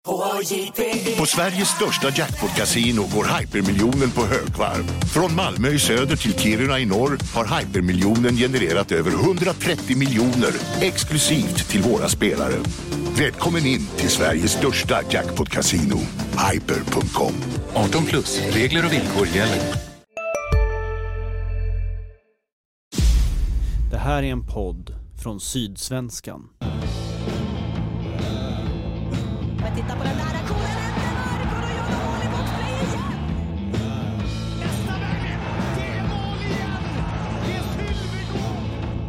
På Sveriges största jackpot-casino går hypermiljonen på högvarv. Från Malmö i söder till Kiruna i norr har hypermiljonen genererat över 130 miljoner exklusivt till våra spelare. Välkommen in till Sveriges största jackpot-casino, hyper.com. 18 plus, regler och villkor gäller. Det här är en podd från Sydsvenskan. Men titta på den där aktionen, Marco, då gör mål i boxplay igen. Nästa vägen, det är mål igen. Det är Sylvegård.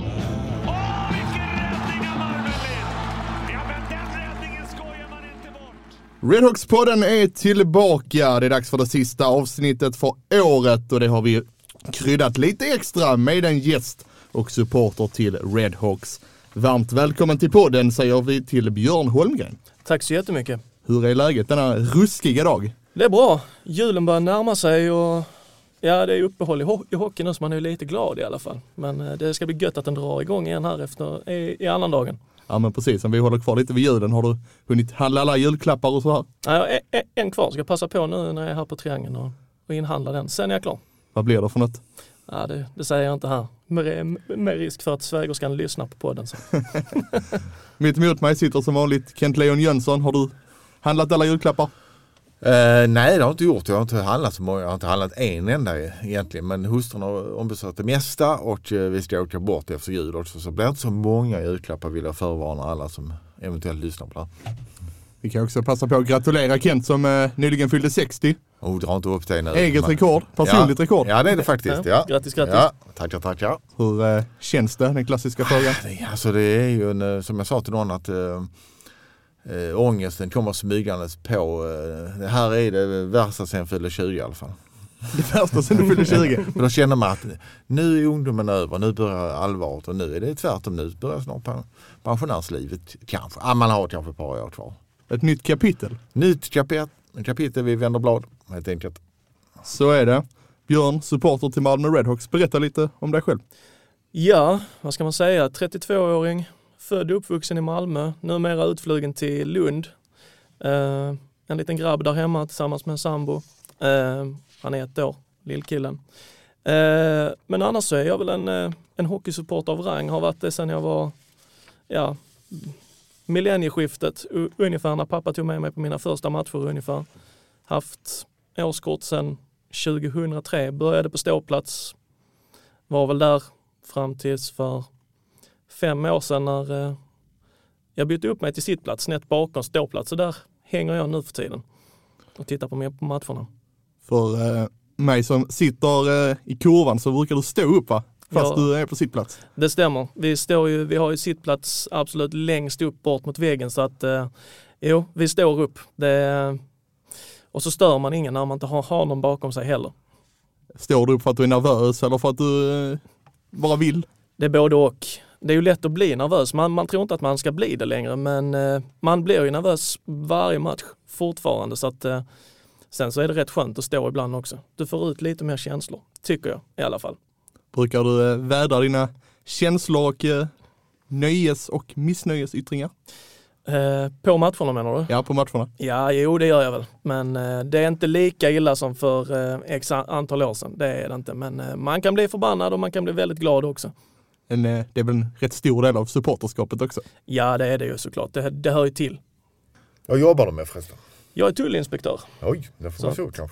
Åh, vilken räddning av Marvelin. Ja, men den räddningen skojar man inte bort. Redhawks-podden är tillbaka. Det är dags för det sista avsnittet för året och det har vi kryddat lite extra med en gäst och supporter till Redhawks. Varmt välkommen till podden säger vi till Björn Holmgren. Tack så jättemycket. Hur är läget denna ruskiga dag? Det är bra. Julen börjar närma sig och ja, det är uppehåll i hockey nu så man är lite glad i alla fall. Men det ska bli gött att den drar igång igen här efter i annan dagen. Ja men precis, om vi håller kvar lite vid julen. Har du hunnit handla alla julklappar och så här? Ja, en kvar. Ska passa på nu när jag är här på Triangeln och inhandla den. Sen är jag klar. Vad blir det för något? Ja, det säger jag inte här. Med risk för att svägerskan lyssnar på podden. Så. Mitt emot mig sitter som vanligt Kent Leon Jönsson. Har du handlat alla julklappar? Nej, det har jag inte gjort. Jag har inte handlat så många. Jag har inte handlat en enda egentligen. Men hustrun har ombesörjt det mesta och vi ska åka bort efter jul också. Så blir det inte så många julklappar vill jag förvarna alla som eventuellt lyssnar på det. Vi kan också passa på att gratulera Kent som nyligen fyllde 60. Dra inte upp det nu. Eget rekord, personligt rekord. Ja, det är det faktiskt. Ja. Grattis. Ja, tackar. Hur känns det, den klassiska frågan? Alltså det är ju, som jag sa till någon, att ångesten kommer smygandes på. Det här är det värsta sen fyller 20 i alla fall. Det värsta sen du fyller 20? Men då känner man att nu är ungdomen över, nu börjar allvaret och nu är det tvärtom, nu börjar snart pensionärslivet kanske. Ja, man har kanske ett par år kvar. Ett nytt kapitel? Nytt kapitel, vi vänder blad helt enkelt. Så är det. Björn, supporter till Malmö Redhawks, berätta lite om dig själv. Ja, vad ska man säga? 32-åring, född och uppvuxen i Malmö, numera utflugen till Lund. En liten grabb där hemma tillsammans med en sambo. Han är 1 år, lillkillen. Men annars så är jag väl en hockeysupporter av rang. Har varit det sedan jag var millennieskiftet ungefär, när pappa tog med mig på mina första matcher ungefär. Haft årskort sedan 2003. Började på ståplats. Var väl där fram tills för 5 år sedan när jag bytte upp mig till sittplats snett bakom ståplats. Så där hänger jag nu för tiden och tittar på matcherna. För mig som sitter i kurvan så brukar du stå upp va? Fast du är på sittplats. Det stämmer. Vi har ju sittplats absolut längst upp bort mot väggen så att vi står upp. Och så stör man ingen när man inte har någon bakom sig heller. Står du upp för att du är nervös eller för att du bara vill? Det är både och. Det är ju lätt att bli nervös. Man tror inte att man ska bli det längre men man blir ju nervös varje match fortfarande så att sen så är det rätt skönt att stå ibland också. Du får ut lite mer känslor, tycker jag i alla fall. Brukar du vädra dina känslor och nöjes- och missnöjesyttringar? På matcherna menar du? Ja, på matcherna. Ja, jo det gör jag väl. Men det är inte lika illa som för x antal år sedan. Det är det inte. Men man kan bli förbannad och man kan bli väldigt glad också. Det är väl en rätt stor del av supporterskapet också? Ja, det är det ju såklart. Det hör ju till. Vad jobbar du med förresten? Jag är tullinspektör. Oj, det får man så kanske.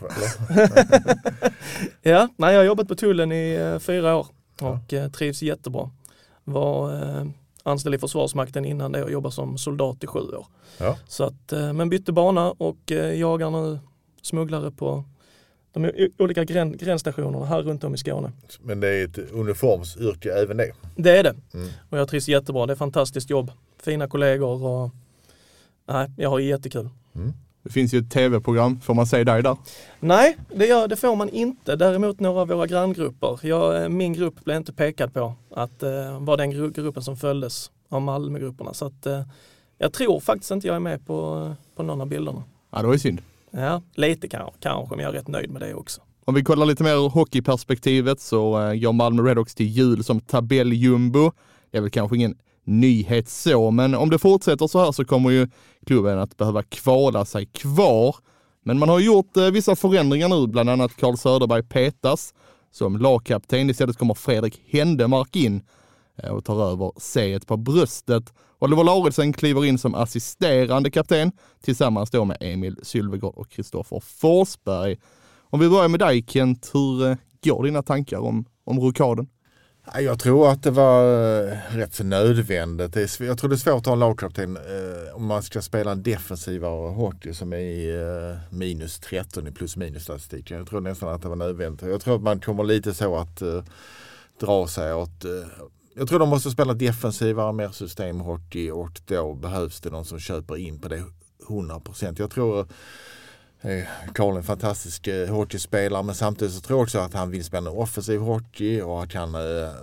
Ja, jag har jobbat på tullen i 4 år och trivs jättebra. Var anställd i Försvarsmakten innan det och jobbade som soldat i 7 år. Ja. Så att, men bytte bana och jagar nu smugglare på de olika gränsstationerna här runt om i Skåne. Men det är ett uniformsyrke även det? Det är det. Och jag trivs jättebra. Det är ett fantastiskt jobb. Fina kollegor och jag har jättekul. Det finns ju ett tv-program. Får man säga dig där? Nej, det får man inte. Däremot några av våra granngrupper. Min grupp blev inte pekad på att vara den gruppen som följdes av Malmögrupperna. Så att jag tror faktiskt inte jag är med på någon av bilderna. Ja, det var ju synd. Ja, lite kanske, men jag är rätt nöjd med det också. Om vi kollar lite mer ur hockeyperspektivet så går Malmö Redhawks till jul som tabelljumbo. Det är väl kanske ingen nyhet så. Men om det fortsätter så här så kommer ju klubben att behöva kvala sig kvar. Men man har gjort vissa förändringar nu, bland annat Carl Söderberg petas som lagkapten. Istället kommer Fredrik Händemark in och tar över C på bröstet. Oliver Lauritsen kliver in som assisterande kapten tillsammans då med Emil Sylvegård och Kristoffer Forsberg. Om vi börjar med dig Kent, hur går dina tankar om rokaden? Jag tror att det var rätt så nödvändigt. Jag tror det är svårt att ha en lagkapten om man ska spela en defensivare hockey som är i minus 13 i plus minus statistik. Jag tror nästan att det var nödvändigt. Jag tror att man kommer lite så att dra sig åt... Jag tror de måste spela defensivare, mer systemhockey och då behövs det någon som köper in på det 100%. Jag tror Karl är en fantastisk hockeyspelare, men samtidigt så tror jag också att han vill spela offensiv hockey och att han,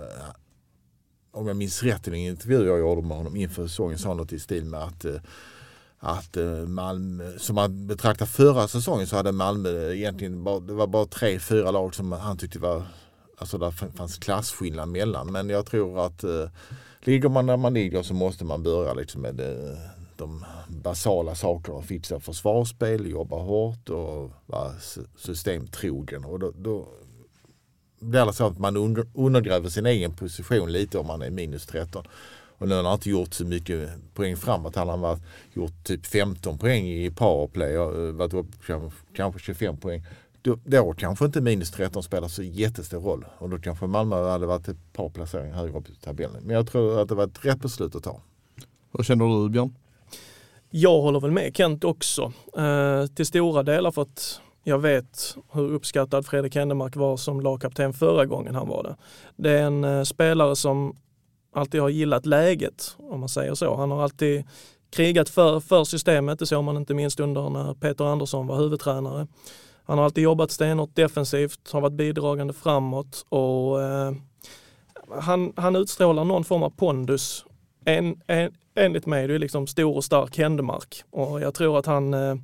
om jag minns rätt i en intervju jag gjorde med honom inför säsongen, sa något i stil med att Malmö, som man betraktar förra säsongen, så hade Malmö egentligen det var bara 3-4 lag som han tyckte var, alltså där fanns klasskillnad mellan, men jag tror att ligger man där man ligger så måste man börja liksom med de basala sakerna, fixa försvarsspel, jobba hårt och vara systemtrogen. Och då blir det så att man undergräver sin egen position lite om man är minus 13. Och nu har han inte gjort så mycket poäng framåt. Han har gjort typ 15 poäng i powerplay och varit upp kanske 25 poäng. Då kanske inte minus 13 spelar så jättestor roll. Och då kanske Malmö hade varit ett par placeringar högre upp i tabellen. Men jag tror att det var ett rätt beslut att ta. Vad känner du, Björn? Jag håller väl med Kent också. Till stora delar för att jag vet hur uppskattad Fredrik Händemark var som lagkapten förra gången han var det. Det är en spelare som alltid har gillat läget, om man säger så. Han har alltid krigat för systemet, det såg man inte minst under när Peter Andersson var huvudtränare. Han har alltid jobbat stenhårt defensivt, har varit bidragande framåt och han utstrålar någon form av pondus. Enligt mig, det är liksom stor och stark Händemark. Och jag tror att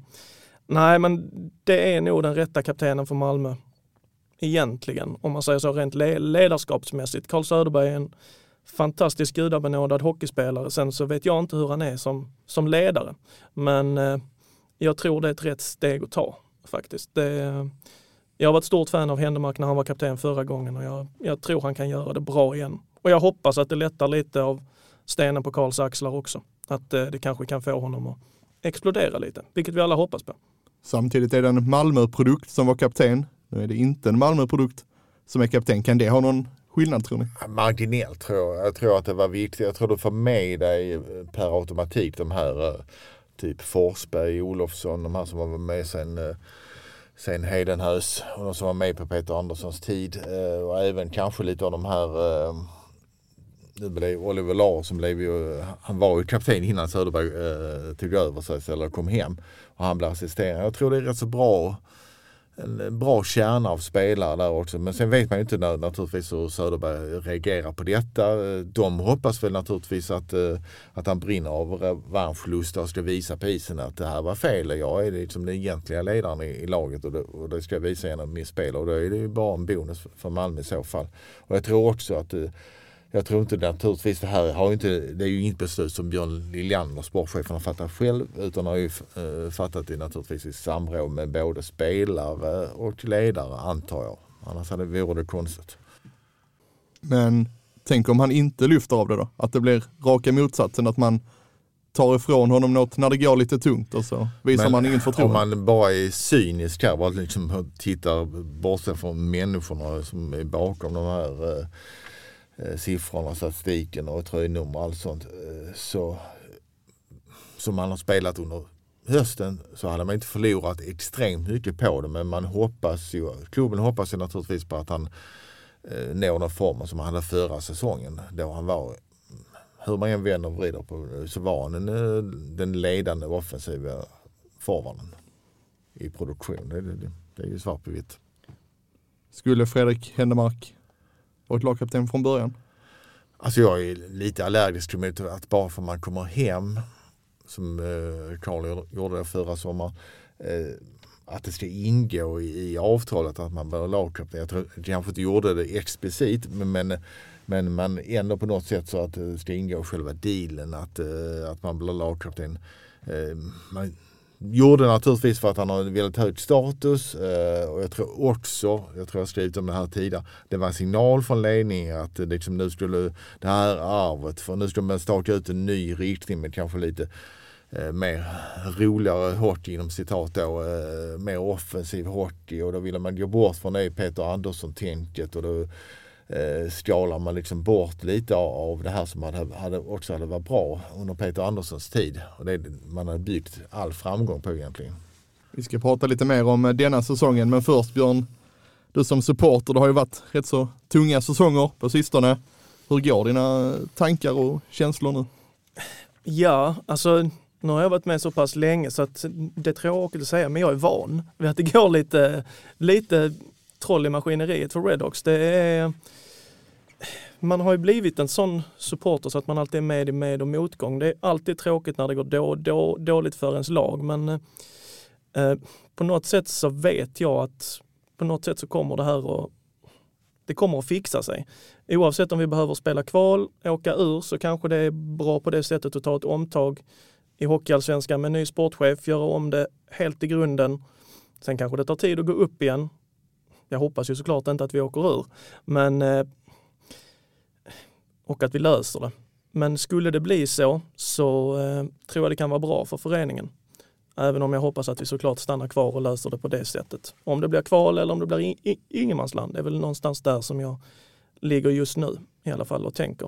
men det är nog den rätta kaptenen för Malmö. Egentligen, om man säger så rent ledarskapsmässigt. Carl Söderberg är en fantastisk gudabenådad hockeyspelare. Sen så vet jag inte hur han är som ledare. Men jag tror det är ett rätt steg att ta faktiskt. Jag var ett stort fan av Händemark när han var kapten förra gången och jag tror han kan göra det bra igen. Och jag hoppas att det lättar lite av stenen på Karls axlar också. Att det kanske kan få honom att explodera lite, vilket vi alla hoppas på. Samtidigt är det en Malmö-produkt som var kapten. Nu är det inte en Malmö-produkt som är kapten. Kan det ha någon skillnad, tror ni? Marginellt tror jag. Jag tror att det var viktigt. Jag tror du får med dig per automatik de här typ Forsberg, Olofsson, de här som var med sen Heidenhös och de som var med på Peter Anderssons tid. Och även kanske lite av de här nu blev Oliver Larsson han var ju kapten innan Söderberg tog över sig eller kom hem och han blev assisterande. Jag tror det är rätt så bra, en bra kärna av spelare där också. Men sen vet man ju inte naturligtvis hur Söderberg reagerar på detta. De hoppas väl naturligtvis att han brinner av revanschlust och ska visa på isen att det här var fel. Jag är liksom den egentliga ledaren i laget och det ska jag visa genom min spel. Och då är det ju bara en bonus för Malmö i så fall. Och jag tror också att jag tror inte naturligtvis det är ju inget beslut som Björn Liljander, sportchefen, har fattat själv, utan har ju fattat det naturligtvis i samråd med både spelare och ledare, antar jag. Annars vore det konstigt. Men tänk om han inte lyfter av det då? Att det blir raka motsatsen, att man tar ifrån honom något när det går lite tungt och så visar man ingen förtroende. Om man bara är cynisk här, bara liksom tittar bortsett från människorna som är bakom de här siffrorna, statistiken och tröjnummer och allt sånt, så som man har spelat under hösten, så hade man inte förlorat extremt mycket på det, men klubben hoppas ju naturligtvis på att han når den formen som han hade förra säsongen, då han var, hur man än vänder och vrider på, så var han den ledande offensiva forwarden i produktion. Det är ju svart på vitt. Skulle Fredrik Händemark och lagkapten från början? Alltså jag är lite allergisk mot att bara för man kommer hem, som Karl gjorde det förra sommaren, att det ska ingå i avtalet att man bör lagkapten. Jag tror kanske inte gjorde det explicit, men man ändå på något sätt så att det ska ingå i själva dealen att man blir lagkapten. Man gjorde naturligtvis för att han har väldigt hög status, och jag tror jag skrivit om det här tidigare, det var en signal från ledningen att liksom nu skulle det här arvet, för nu skulle man staka ut en ny riktning med kanske lite mer roligare hockey inom citat då, mer offensiv hockey, och då ville man gå bort från det Peter Andersson-tänket, och då skalar man liksom bort lite av det här som hade varit bra under Peter Anderssons tid, och det man har byggt all framgång på egentligen. Vi ska prata lite mer om denna säsongen, men först Björn, du som supporter, det har ju varit rätt så tunga säsonger på sistone. Hur går dina tankar och känslor nu? Ja, alltså nu har jag varit med så pass länge så att det är tråkigt att säga, men jag är van vid att det går lite troll i maskineriet för Redhawks. Man har ju blivit en sån supporter så att man alltid är med i med- och motgång. Det är alltid tråkigt när det går dåligt för ens lag, men på något sätt så vet jag att på något sätt så kommer det här och det kommer att fixa sig. Oavsett om vi behöver spela kval, åka ur, så kanske det är bra på det sättet att ta ett omtag i Hockeyallsvenskan med en ny sportchef, göra om det helt i grunden. Sen kanske det tar tid att gå upp igen. Jag hoppas ju såklart inte att vi åker ur, men och att vi löser det. Men skulle det bli så tror jag det kan vara bra för föreningen. Även om jag hoppas att vi såklart stannar kvar och löser det på det sättet. Om det blir kval eller om det blir ingenmansland, det är väl någonstans där som jag ligger just nu i alla fall och tänker.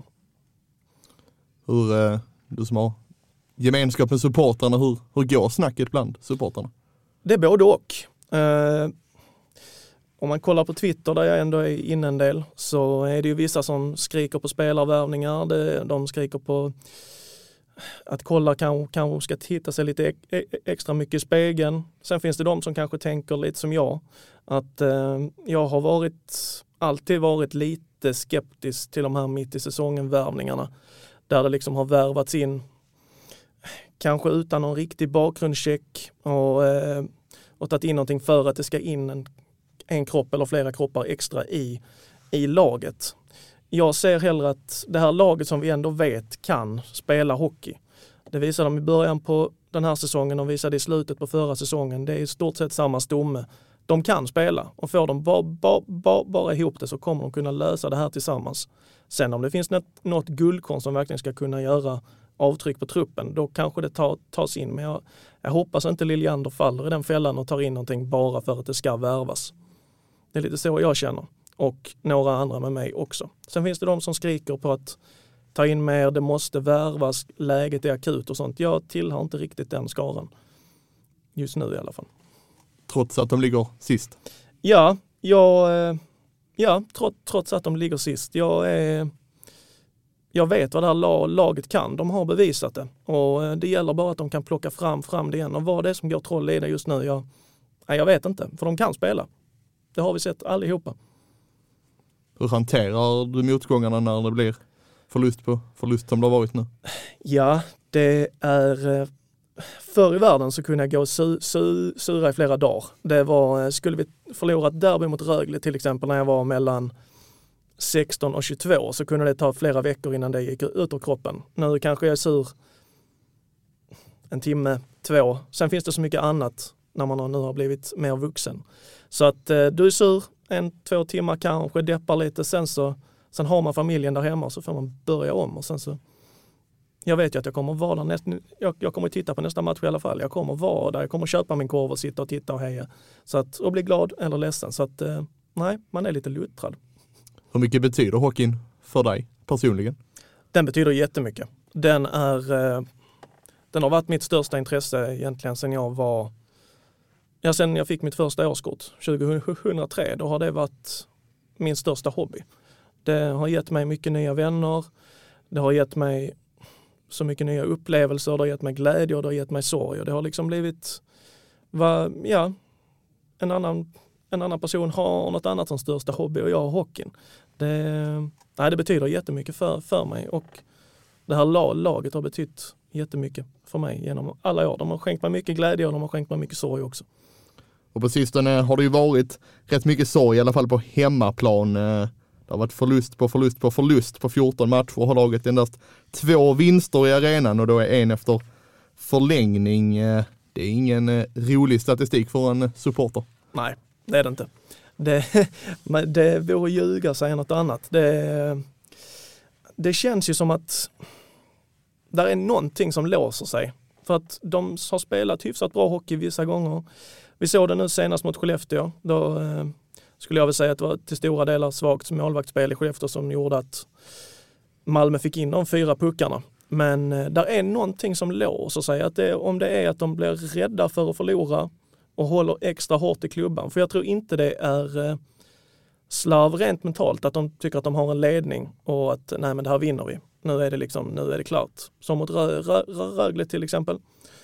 Hur, du som har gemenskap med supportrarna, hur går snacket bland supportrarna? Det är både och. Om man kollar på Twitter där jag ändå är inne en del, så är det ju vissa som skriker på spelarvärvningar. De skriker på att kolla kanske ska titta sig lite extra mycket i spegeln. Sen finns det de som kanske tänker lite som jag. Att jag har alltid varit lite skeptisk till de här mitt i säsongen värvningarna. Där det liksom har värvats in kanske utan någon riktig bakgrundscheck och tagit in någonting för att det ska in en kropp eller flera kroppar extra i laget. Jag ser hellre att det här laget som vi ändå vet kan spela hockey. Det visade de i början på den här säsongen och visade i slutet på förra säsongen. Det är i stort sett samma stomme. De kan spela, och får de bara ihop det så kommer de kunna lösa det här tillsammans. Sen om det finns något guldkorn som verkligen ska kunna göra avtryck på truppen, då kanske det tas in. Men jag hoppas inte Liljander faller i den fällan och tar in någonting bara för att det ska värvas. Det är lite så jag känner. Och några andra med mig också. Sen finns det de som skriker på att ta in mer, det måste värvas, läget är akut och sånt. Jag tillhör inte riktigt den skaran. Just nu i alla fall. Trots att de ligger sist? Trots att de ligger sist. Jag vet vad det här laget kan. De har bevisat det. Och det gäller bara att de kan plocka fram det igen. Och vad det är som går troll i det just nu, jag vet inte. För de kan spela. Det har vi sett allihopa. Hur hanterar du motgångarna när det blir förlust på förlust som det har varit nu? Ja, det är... Förr i världen så kunde jag gå sura i flera dagar. Skulle vi förlora ett derby mot Rögle till exempel när jag var mellan 16 och 22, så kunde det ta flera veckor innan det gick ut ur kroppen. Nu kanske jag är sur en timme, 2. Sen finns det så mycket annat när man nu har blivit mer vuxen. Så att du är sur 1-2 timmar kanske, deppar lite, sen har man familjen där hemma och så får man börja om. Och sen så, jag vet ju att jag kommer vara där jag kommer titta på nästa match i alla fall. Jag kommer vara där, jag kommer köpa min korv och sitta och titta och heja. Så att, och bli glad eller ledsen. Så att nej, man är lite luttrad. Hur mycket betyder hockeyn för dig personligen? Den betyder jättemycket. Den har varit mitt största intresse egentligen sen jag fick mitt första årskort 2003. Då har det varit min största hobby. Det har gett mig mycket nya vänner. Det har gett mig så mycket nya upplevelser. Det har gett mig glädje och det har gett mig sorg. Och det har liksom blivit en annan person har något annat som största hobby och jag har hockeyn. Det betyder jättemycket för mig, och det här laget har betytt jättemycket för mig genom alla år. De har skänkt mig mycket glädje och de har skänkt mig mycket sorg också. Och på sistone har det ju varit rätt mycket sorg, i alla fall på hemmaplan. Det har varit förlust på 14 matcher och har laget endast 2 vinster i arenan och då är en efter förlängning. Det är ingen rolig statistik för en supporter. Nej, det är det inte. Det vore ljuga att säga något annat. Det känns ju som att där är någonting som låser sig. För att de har spelat hyfsat bra hockey vissa gånger. Vi såg det nu senast mot Skellefteå. Då skulle jag väl säga att det var till stora delar svagt målvaktsspel i Skellefteå som gjorde att Malmö fick in de 4 puckarna. Men där är någonting som låser sig. Att om det är att de blir rädda för att förlora och håller extra hårt i klubban. För jag tror inte det är slav rent mentalt att de tycker att de har en ledning och att nej men det här vinner vi. Nu är det klart. Som mot Rögle till exempel.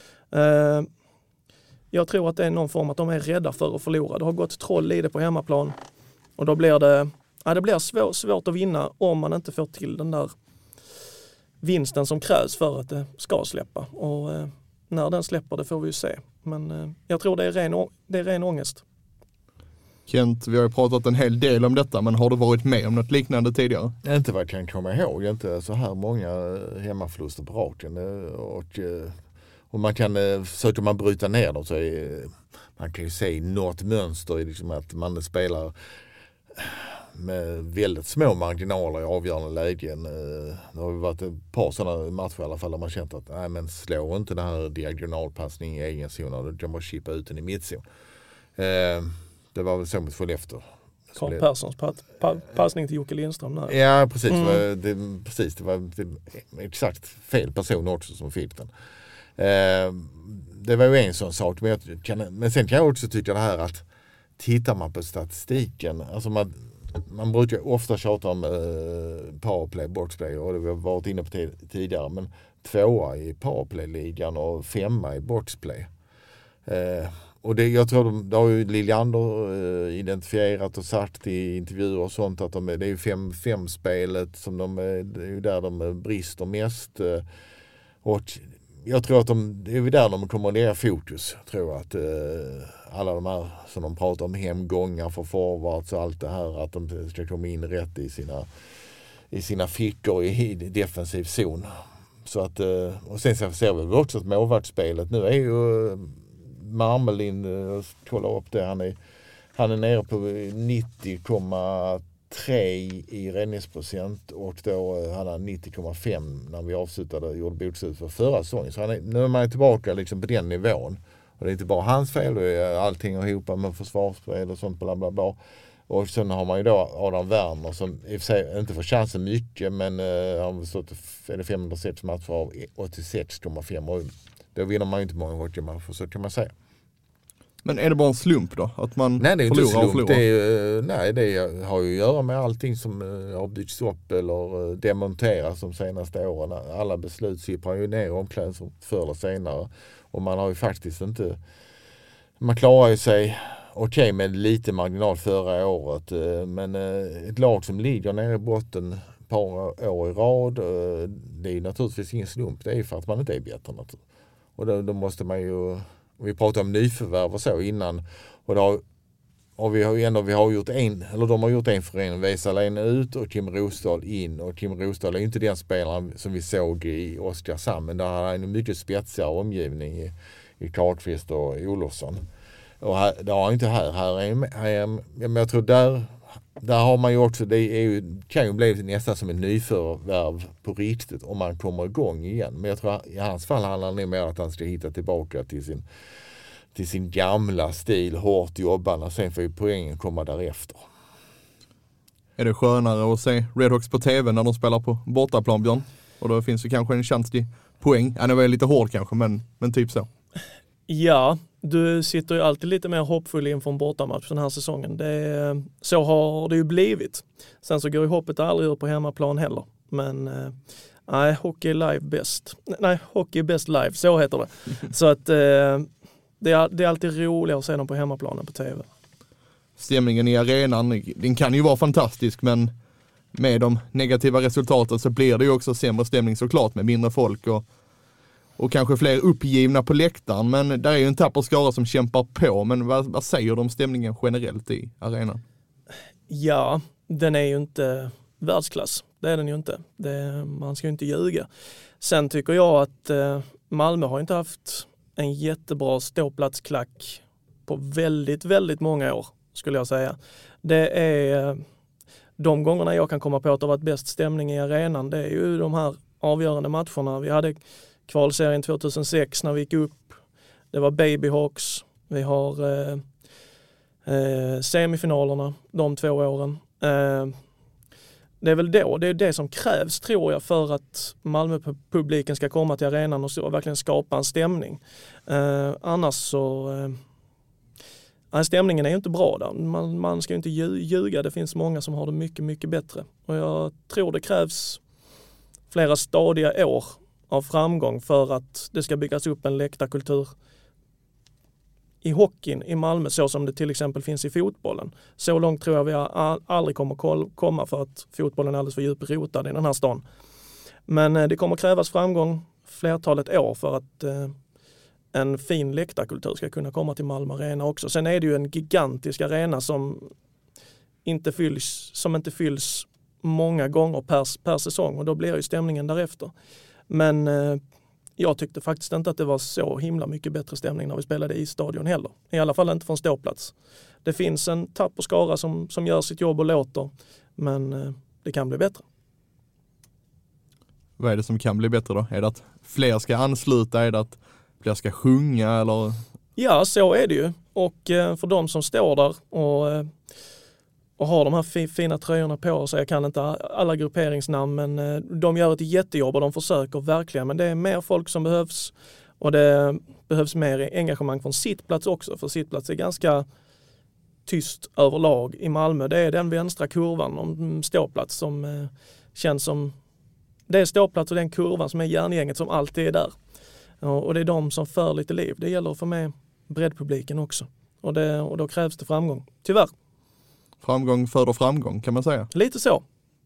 Jag tror att det är någon form att de är rädda för att förlora. Det har gått troll i det på hemmaplan och då blir det blir svårt att vinna om man inte får till den där vinsten som krävs för att det ska släppa. Och när den släpper det får vi ju se. Men jag tror det är ren ångest. Kent, vi har ju pratat en hel del om detta, men har du varit med om något liknande tidigare? Inte vad jag kan komma ihåg. Inte så här många hemmaförluster på raken. Och man kan, försöker man bryta ner dem så man kan ju se något mönster i liksom att man spelar med väldigt små marginaler i avgörande lägen. Det har varit ett par sådana matcher i alla fall där man känt att nej men slår inte den här diagonalpassningen i egen zon och de bara chippa ut den i mittzon. Det var väl så mot Skellefteå. Carl Perssons passning till Jocke Lindström där. Ja, precis. Det var exakt fel person också som fick den. Det var ju en sån sak. Men sen kan jag också tycka det här att tittar man på statistiken, alltså man brukar ofta tjata om powerplay, boxplay och det har vi varit inne på tidigare, men 2 i powerplay-ligan och 5 i boxplay. Och det, jag tror det har ju Liljander identifierat och sagt i intervjuer och sånt att det är ju 5-5-spelet som det är ju där de brister mest. Och jag tror att det är där de kommer att lägga fokus. Jag tror att alla de här som de pratar om, hemgångar för forwards och allt det här, att de ska komma in rätt i sina fickor i defensiv zon. Så att, och sen ser vi också att målvaktsspelet nu är ju Marmelin, kolla upp det, han är nere på 90,3 i räddningsprocent och då hade han 90,5 när vi gjorde bokslut för förra säsongen. Så nu är man tillbaka liksom på den nivån. Och det är inte bara hans fel, det är allting ihop med försvarsspel och sånt bla bla bla. Och sen har man ju då Adam Werner som i och för sig inte får chansen mycket, men har stått 506 matcher av 86,5 och då vinner man ju inte många hockeymatcher, så kan man säga. Men är det bara en slump då? Att man nej, det är inte förlorar slump. Det har ju att göra med allting som har byggts upp eller demonterats de senaste åren. Alla beslut sipprar ju ner i omklädningsrum förr eller senare. Och man har ju faktiskt inte... Man klarar ju sig okej med lite marginal förra året. Men ett lag som ligger nere i botten ett par år i rad, det är ju naturligtvis ingen slump. Det är ju för att man inte är bättre natur. Och då måste man ju... Vi pratade om nyförvärv och så innan. Och de har gjort en förändring. Wesalén ut och Kim Rosdahl in. Och Kim Rosdahl är inte den spelaren som vi såg i Oskarshamn. Men där har han en mycket spetsigare omgivning i Karlqvist och Olofsson. Och det har inte men jag tror där har man ju också, kan ju bli nästan som en nyförvärv på riktigt om man kommer igång igen. Men jag tror i hans fall handlar det mer om att han ska hitta tillbaka till sin gamla stil, hårt jobbande, sen får ju poängen komma därefter. Är det skönare att se Redhawks på tv när de spelar på bortaplan, Björn? Och då finns det kanske en chans till poäng. Han är väl lite hård kanske, men typ så. Ja, du sitter ju alltid lite mer hoppfull inför en bortamatch den här säsongen. Så har det ju blivit. Sen så går ju hoppet aldrig ur på hemmaplan heller. Men nej, hockey är live bäst. Nej, hockey är bäst live, så heter det. Så att det är alltid roligare att se dem på hemmaplanen på tv. Stämningen i arenan, den kan ju vara fantastisk, men med de negativa resultaten så blir det ju också sämre stämning såklart med mindre folk och kanske fler uppgivna på läktaren, men där är ju en tapper skara som kämpar på. Men vad säger du om stämningen generellt i arenan? Ja, den är ju inte världsklass. Det är den ju inte. Man ska ju inte ljuga. Sen tycker jag att Malmö har inte haft en jättebra ståplatsklack på väldigt, väldigt många år, skulle jag säga. Det är de gångerna jag kan komma på att det har varit bäst stämning i arenan. Det är ju de här avgörande matcherna. Vi hade kvalserien 2006 när vi gick upp. Det var Babyhawks. Vi har semifinalerna de 2 åren. Det är väl då, det är det som krävs, tror jag, för att Malmö-publiken ska komma till arenan och verkligen skapa en stämning. Annars så... stämningen är ju inte bra där. Man ska ju inte ljuga. Det finns många som har det mycket, mycket bättre. Och jag tror det krävs flera stadiga år av framgång för att det ska byggas upp en läktarkultur i hockeyn i Malmö, så som det till exempel finns i fotbollen. Så långt tror jag vi aldrig kommer komma, för att fotbollen är alldeles för djupt rotad i den här stan. Men det kommer krävas framgång flertalet år för att en fin läktarkultur ska kunna komma till Malmö Arena också. Sen är det ju en gigantisk arena som inte fylls många gånger per säsong, och då blir ju stämningen därefter. Men jag tyckte faktiskt inte att det var så himla mycket bättre stämning när vi spelade i stadion heller. I alla fall inte från ståplats. Det finns en tapper skara som gör sitt jobb och låter, men det kan bli bättre. Vad är det som kan bli bättre då? Är det att fler ska ansluta? Är det att fler ska sjunga? Eller? Ja, så är det ju. Och för de som står där och har de här fina tröjorna på sig, jag kan inte alla grupperingsnamn, men de gör ett jättejobb och de försöker verkligen. Men det är mer folk som behövs, och det behövs mer engagemang från sittplats också, för sittplats är ganska tyst överlag i Malmö. Det är den vänstra kurvan om ståplats som känns som, det är ståplats och den kurvan som är järngänget som alltid är där. Och det är de som för lite liv. Det gäller att få med breddpubliken också. Och då krävs det framgång, tyvärr. Framgång föder framgång, kan man säga. Lite så.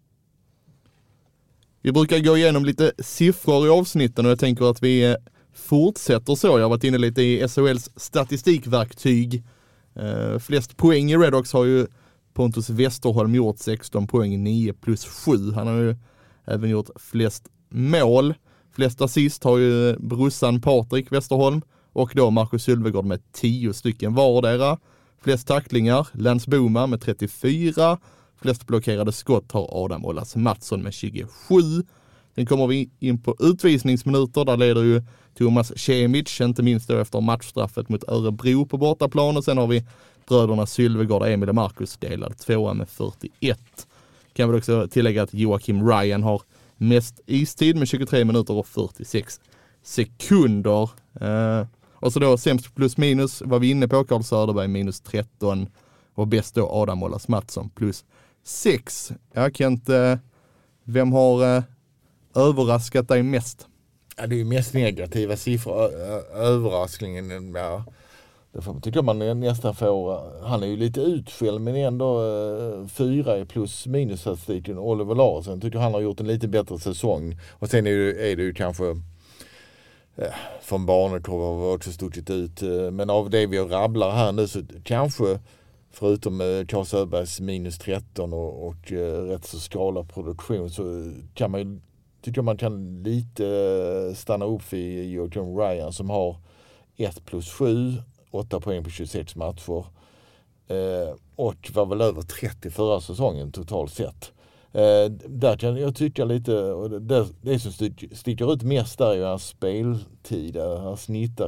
Vi brukar gå igenom lite siffror i avsnitten, och jag tänker att vi fortsätter så. Jag har varit inne lite i SHLs statistikverktyg. Flest poäng i Redhawks har ju Pontus Westerholm gjort, 16 poäng, 9+7. Han har ju även gjort flest mål. Flest assist har ju brussan Patrik Westerholm och då Marcus Sylvegård med 10 stycken vardera. Flest tacklingar, Lance Boman med 34. Flest blockerade skott har Adam Ollas Mattsson med 27. Sen kommer vi in på utvisningsminuter. Där leder ju Thomas Chemic, inte minst då efter matchstraffet mot Örebro på bortaplan. Och sen har vi bröderna Sylvegård, Emil och Marcus delade 2 med 41. Kan vi också tillägga att Joakim Ryan har mest istid med 23 minuter och 46 sekunder. Och så då sämst plus minus var vi inne på, Carl Söderberg minus 13 och bäst då Adam Ollas Mattsson plus 6. Jag kan inte, vem har överraskat dig mest? Ja, det är ju mest negativa siffror. Överraskningen, ja. Därför tycker man nästan får, han är ju lite utskälld men ändå 4 i plus minus statistiken. Oliver Larsson tycker han har gjort en lite bättre säsong. Och sen är det ju kanske från Barnekorv har också stuckit ut. Men av det vi rabblar här nu så kanske förutom Carl Söderbergs minus 13 och rätt så skala produktion, så kan man ju, tycker man kan lite stanna upp i Joakim Ryan som har 1+7, 8 poäng på 26 matcher och var väl över 30 förra säsongen totalt sett. Där kan jag tycka lite, och det som sticker ut mest där är ju hans speltid. Han snittar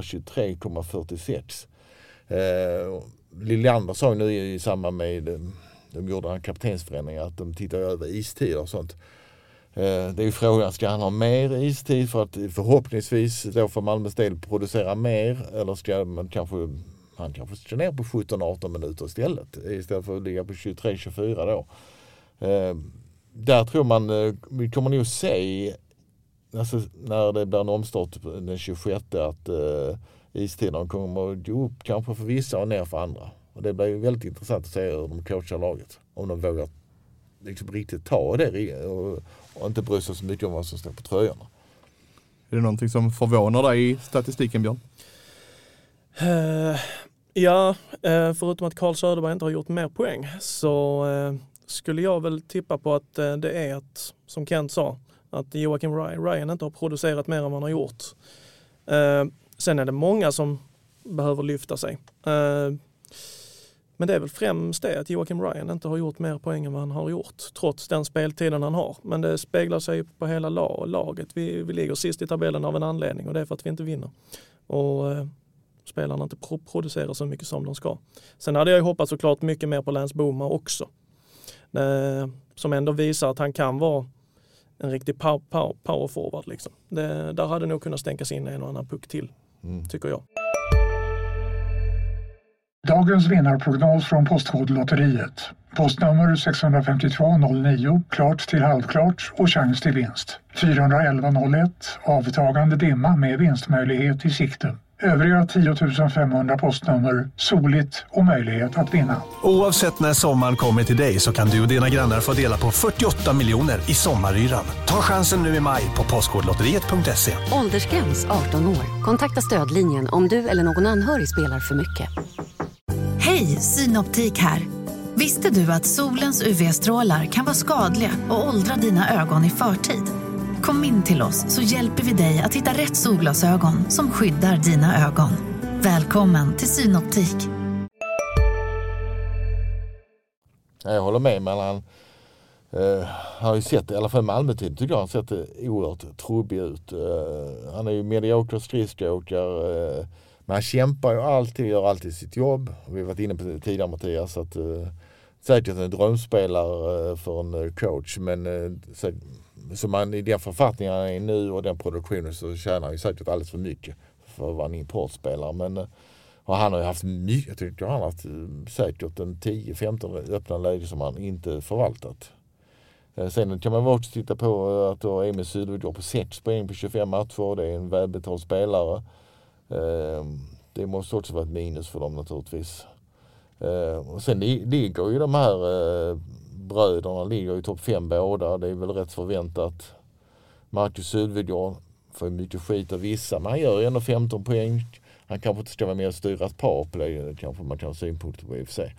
23,46. Liljander sa nu i samband med de gjorde en kaptensförändring att de tittar över istid och sånt. Det är ju frågan, ska han ha mer istid för att förhoppningsvis då för Malmös del producera mer, eller ska man han kanske ska ner på 17-18 minuter istället för att ligga på 23-24 då. Där tror man vi kommer nog se alltså, när det blir en omstart den 26 att istiden kommer att gå upp kanske för vissa och ner för andra. Och det blir ju väldigt intressant att se hur de coachar laget. Om de vågar liksom riktigt ta det och inte bry sig så mycket om vad som står på tröjorna. Är det någonting som förvånar dig i statistiken, Björn? Förutom att Carl Söderberg inte har gjort mer poäng så skulle jag väl tippa på att det är att, som Kent sa, att Joakim Ryan inte har producerat mer än vad han har gjort. Sen är det många som behöver lyfta sig. Men det är väl främst det att Joakim Ryan inte har gjort mer poäng än vad han har gjort, trots den speltiden han har. Men det speglar sig på hela laget. Vi ligger sist i tabellen av en anledning och det är för att vi inte vinner. Och spelarna inte producerar så mycket som de ska. Sen hade jag hoppats såklart mycket mer på Lance Boma också. Som ändå visar att han kan vara en riktig power forward. Liksom. Där hade nog kunnat stänkas in en och annan puck till, tycker jag. Dagens vinnarprognos från Postkodlotteriet. Postnummer 65209, klart till halvklart och chans till vinst. 41101, avtagande dimma med vinstmöjlighet i sikte. Övriga 10 500 postnummer, soligt och möjlighet att vinna. Oavsett när sommaren kommer till dig så kan du och dina grannar få dela på 48 miljoner i sommaryran. Ta chansen nu i maj på postkodlotteriet.se. Åldersgräns 18 år. Kontakta stödlinjen om du eller någon anhörig spelar för mycket. Hej, Synoptik här. Visste du att solens UV-strålar kan vara skadliga och åldra dina ögon i förtid? Kom in till oss så hjälper vi dig att hitta rätt solglasögon som skyddar dina ögon. Välkommen till Synoptik. Jag håller med, men han har ju sett, i alla fall Malmö-tid tycker jag, han sett oerhört trubbig ut. Han är ju medioker skridskoåkare, men han kämpar ju alltid, gör alltid sitt jobb. Vi har varit inne på det tidigare, Mattias, att säkert en drömspelare för en coach, men så man i den författningen han är nu och den produktionen så tjänar han ju säkert alldeles för mycket för att vara en importspelare. Men och han har ju haft mycket, jag tycker han har haft säkert en 10-15 öppna lägen som han inte förvaltat. Sen kan man också titta på att då Emil Sydvegård på 6 poäng på 25 matcher. Det är en välbetald spelare. Det måste också vara ett minus för dem naturligtvis. Och sen ligger ju de här bröderna ligger i topp 5 båda. Det är väl rätt förväntat. Marcus Sydvegård får mycket skit av vissa, men han gör ju ändå 15 poäng. Han kanske inte ska vara med och styra ett par på det, kanske man kan ha synpunkter på i och för sig.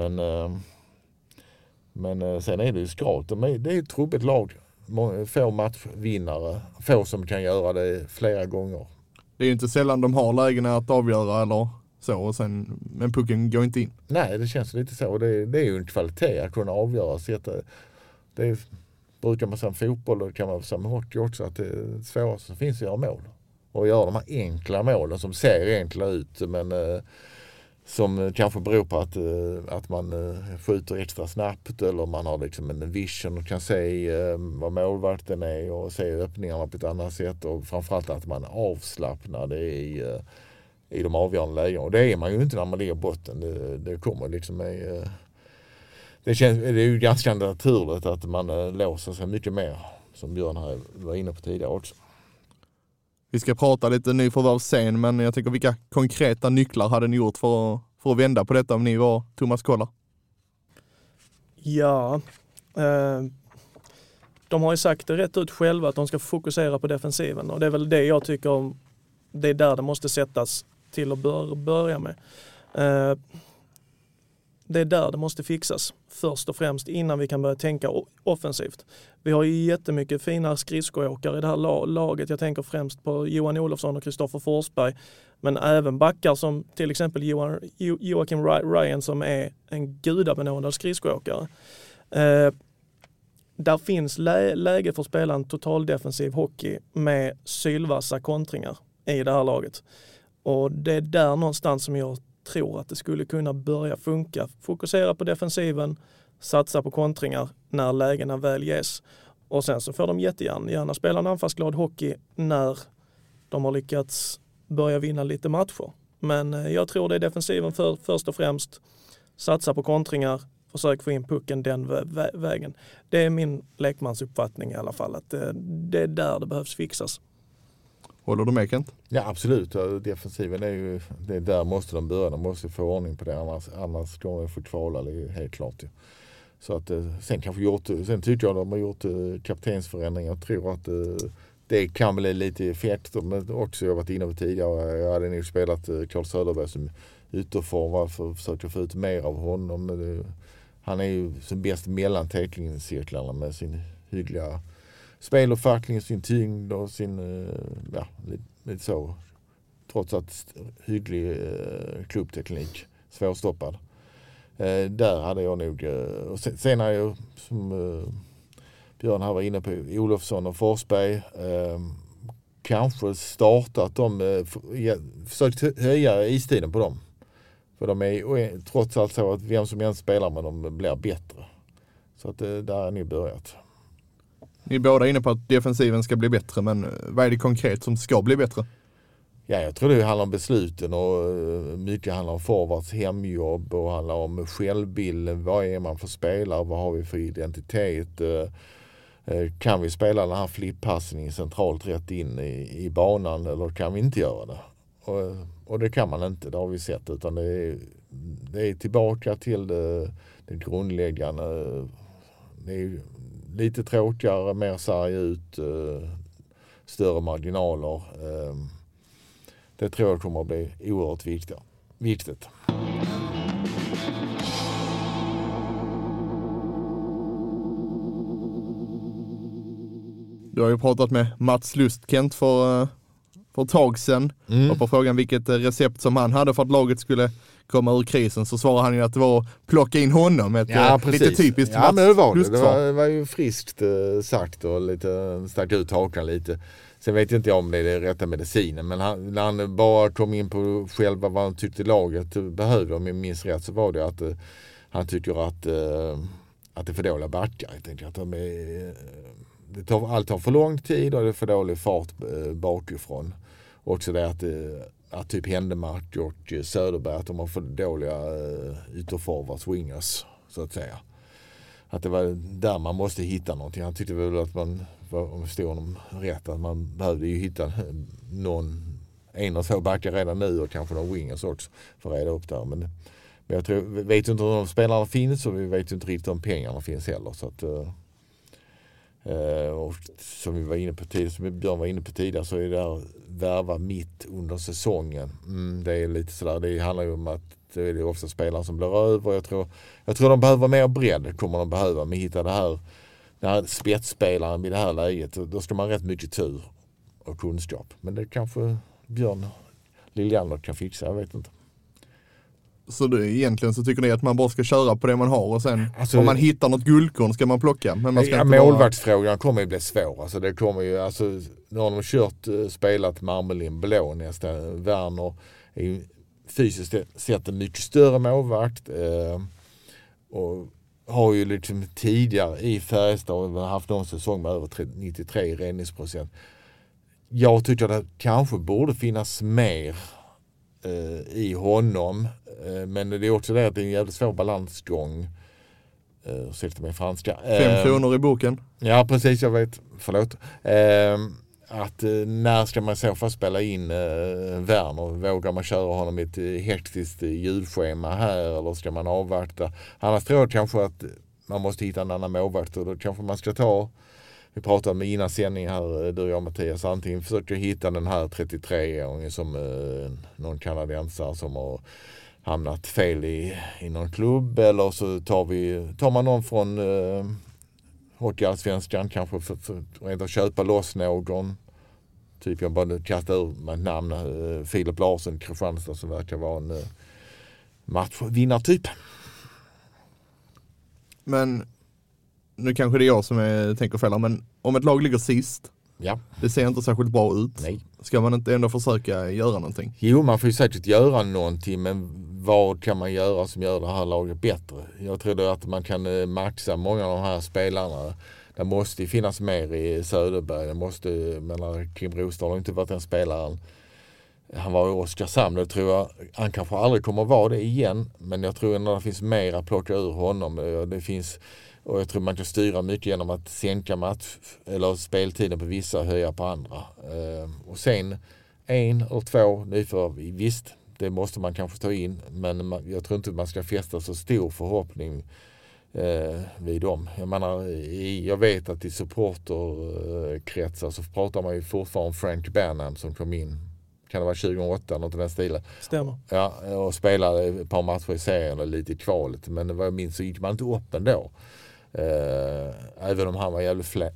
Men sen är det ju skralt. Det är ju ett trubbigt lag. Få matchvinnare. Få som kan göra det flera gånger. Det är ju inte sällan de har lägena att avgöra eller så, och sen, men pucken går inte in. Nej, det känns lite så. Det är ju en kvalitet att kunna avgöra. Det brukar man säga om fotboll, och kan man säga med hockey också, att det svåraste som finns att göra mål. Och göra de här enkla målen som ser enkla ut, men som kanske beror på att man skjuter extra snabbt, eller man har liksom en vision och kan se vad målvakten är och se öppningarna på ett annat sätt, och framförallt att man är avslappnad i de avgörande lägena. Och det är man ju inte när man ligger botten. Det kommer liksom det är ju ganska naturligt att man låser sig mycket mer, som Björn här var inne på tidigare också. Vi ska prata lite nyförvärv sen, men jag tänker, vilka konkreta nycklar hade ni gjort för att vända på detta om ni var Thomas Kollar? Ja, de har ju sagt det rätt ut själva att de ska fokusera på defensiven, och det är väl det jag tycker om. Det är där det måste sättas till att börja med. Det är där det måste fixas först och främst innan vi kan börja tänka offensivt. Vi har ju jättemycket fina skridskoåkare i det här laget. Jag tänker främst på Johan Olofsson och Kristoffer Forsberg, men även backar som till exempel Joakim Ryan, som är en gudabenådad skridskoåkare. Där finns läge för att spela en total defensiv hockey med sylvassa kontringar i det här laget. Och det är där någonstans som jag tror att det skulle kunna börja funka. Fokusera på defensiven, satsa på kontringar när lägena väl ges. Och sen så får de jättegärna spela en anfallsglad hockey när de har lyckats börja vinna lite matcher. Men jag tror det är defensiven först och främst. Satsa på kontringar, försök få in pucken den vägen. Det är min lekmansuppfattning i alla fall, att det är där det behövs fixas. Håller du med, Kent? Ja, absolut. Defensiven är ju, det där måste de börja. De måste få ordning på det, annars kommer de få kvala, det är helt klart. Ja. Så att sen tycker jag de har gjort kaptensförändringar. Jag tror att det kan bli lite effekt, men också jag varit inne på tidigare. Jag hade nog spelat Carl Söderberg som ytterforward för att försöka få ut mer av honom. Han är ju som bäst mellan täcklingscirklarna med sin hyggliga speluppfattning, sin tyngd och sin, lite så, trots att hygglig klubbteknik, svårstoppad. Där hade jag nog, och sen är jag som Björn här var inne på, Olofsson och Forsberg, kanske startat dem, försökt höja istiden på dem. För de är trots allt så att vem som än spelar med dem blir bättre. Så att där har ni börjat. Ni är båda inne på att defensiven ska bli bättre, men vad är det konkret som ska bli bättre? Ja, jag tror det handlar om besluten och mycket handlar om forwards hemjobb och handlar om självbilden. Vad är man för spelare? Vad har vi för identitet? Kan vi spela den här flippassningen centralt rätt in i banan eller kan vi inte göra det? Och det kan man inte, det har vi sett, utan det är tillbaka till det grundläggande. Det är lite tråkigare, mer sarg ut, större marginaler. Det tror jag kommer att bli oerhört viktigt. Du har ju pratat med Mats Lustkent för ett tag sedan. Och på frågan vilket recept som han hade för att laget skulle komma ur krisen så svarade han ju att det var att plocka in honom. Lite typiskt Mats Lustsvar. Det var ju friskt sagt och lite stack ut hakan lite. Sen vet jag inte om det är det rätta medicinen, men när han bara kom in på själva vad han tyckte laget behövde, om jag minns rätt, så var det att han tycker att det är för dåliga backar. Jag tänker att allt tar för lång tid och det är för dålig fart bakifrån. Också det att typ Händemark och Söderberg, att de har för dåliga ytterforwards, wingers så att säga. Att det var där man måste hitta någonting. Han tyckte väl att man, om jag förstår honom rätt, att man behövde ju hitta en och två backar redan nu och kanske någon wingers också för att reda upp där. Men jag tror, vi vet ju inte om de spelarna finns och vi vet ju inte riktigt om pengarna finns heller. Så att, och som vi var inne på tidigare, som Björn var inne på tidigare, så är det där värva mitt under säsongen. Det är lite sådär, det handlar ju om att det är ofta spelare som blir över. Jag tror de behöver mer bredd, kommer de behöva, men hitta den här spetsspelaren i det här läget, då ska man rätt mycket tur och kunskap. Men det kanske Björn Liljander kan fixa, jag vet inte. Så egentligen så tycker ni att man bara ska köra på det man har och sen om man hittar något guldkorn ska man plocka. Men man ska inte målvaktsfrågan kommer ju bli svår. Alltså det kommer ju, nu har de spelat Marmelin blå nästan. Werner är ju fysiskt sett en mycket större målvakt och har ju liksom tidigare i Färjestad haft någon säsong med över 93 räddningsprocent. Jag tycker att det kanske borde finnas mer i honom, men det är också det att det är en jävligt svår balansgång. Ursäkta mig franska. 5 kronor i boken. Ja, precis, jag vet. Förlåt. Att när ska man så få spela in Werner? Vågar man köra honom i ett hektiskt julschema här eller ska man avvakta? Annars tror jag kanske att man måste hitta en annan målvakt och då kanske man ska ta, vi pratade med innan sändning här, du och jag Mattias, antingen försöker hitta den här 33-åringen som någon kanadensare som har hamnat fel i någon klubb, eller så tar man någon från Hockeyallsvenskan kanske för att köpa loss någon. Typ jag bara kastar ur med namn Filip Larsson, Kristianstad, som verkar vara en matchvinnartyp. Men nu kanske det är jag som tänker fel, men om ett lag ligger sist, det ser inte särskilt bra ut. Nej. Ska man inte ändå försöka göra någonting? Jo, man får ju säkert göra någonting, men vad kan man göra som gör det här laget bättre? Jag tror att man kan maxa många av de här spelarna. Det måste finnas mer i Söderberg. Det måste, Kim Rostad har inte varit den spelaren. Han var i Oskarshamn, det tror jag. Han kanske aldrig kommer att vara det igen, men jag tror ändå att det finns mer att plocka ur honom. Det finns, och jag tror man kan styra mycket genom att sänka eller speltiden på vissa och höja på andra. Och sen 1 eller 2 nyförvärv, visst, det måste man kanske ta in, men jag tror inte man ska fästa så stor förhoppning vid dem. Jag vet att i supporterkretsar så pratar man ju fortfarande om Frank Bernham som kom in, kan det vara 2008, något i den stilen. Stämmer. Ja, och spelade ett par matcher i serien och lite i kvalet. Men vad jag minns så gick man inte upp ändå. Även om han var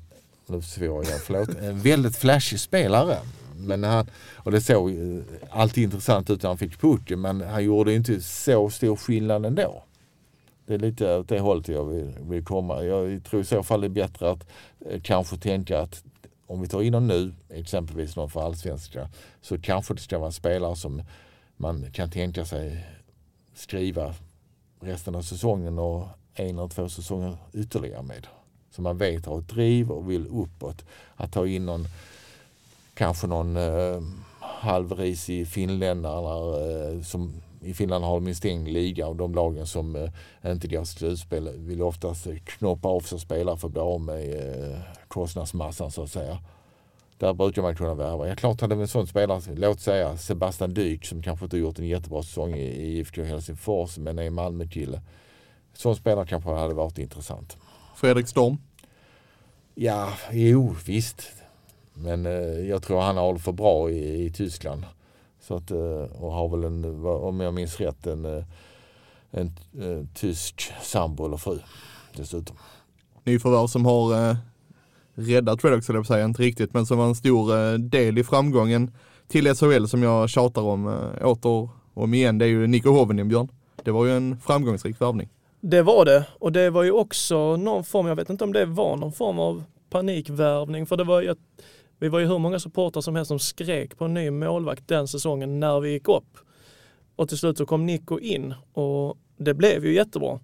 en väldigt flashig spelare. Men och det såg alltid intressant ut när han fick pucken, men han gjorde inte så stor skillnad ändå. Det är lite åt det hållet jag vill komma. Jag tror i så fall det är bättre att kanske tänka att om vi tar in någon nu, exempelvis någon för allsvenska, så kanske det ska vara spelare som man kan tänka sig skriva resten av säsongen och 1 eller 2 säsonger ytterligare med. Så man vet har ett driv och vill uppåt. Att ta in kanske någon halvrisig finländare som i Finland har de en stängd liga, och de lagen som inte går slutspel vill oftast knoppa av sig spelare för att bli av med kostnadsmassan så att säga. Där brukar man kunna värva. Jag klart hade en sån spelare, låt säga Sebastian Dyk, som kanske inte har gjort en jättebra säsong i IFK Helsingfors men är en Malmö-kille. Sån spelare kanske hade varit intressant. Fredrik Storm? Ja, jo, visst. Men jag tror han har det för bra i Tyskland. Så att, och har väl om jag minns rätt en tysk sambo eller fru dessutom. Nyförvärv som har räddat Red Hawks, jag säga inte riktigt, men som var en stor del i framgången till SHL som jag tjatar om åter om igen. Det är ju Nico Hovinen, Björn. Det var ju en framgångsrik värvning. Det var det, och det var ju också någon form, jag vet inte om det var någon form av panikvärvning, för det var vi var ju hur många supportrar som helst som skrek på en ny målvakt den säsongen när vi gick upp. Och till slut så kom Nico in och det blev ju jättebra.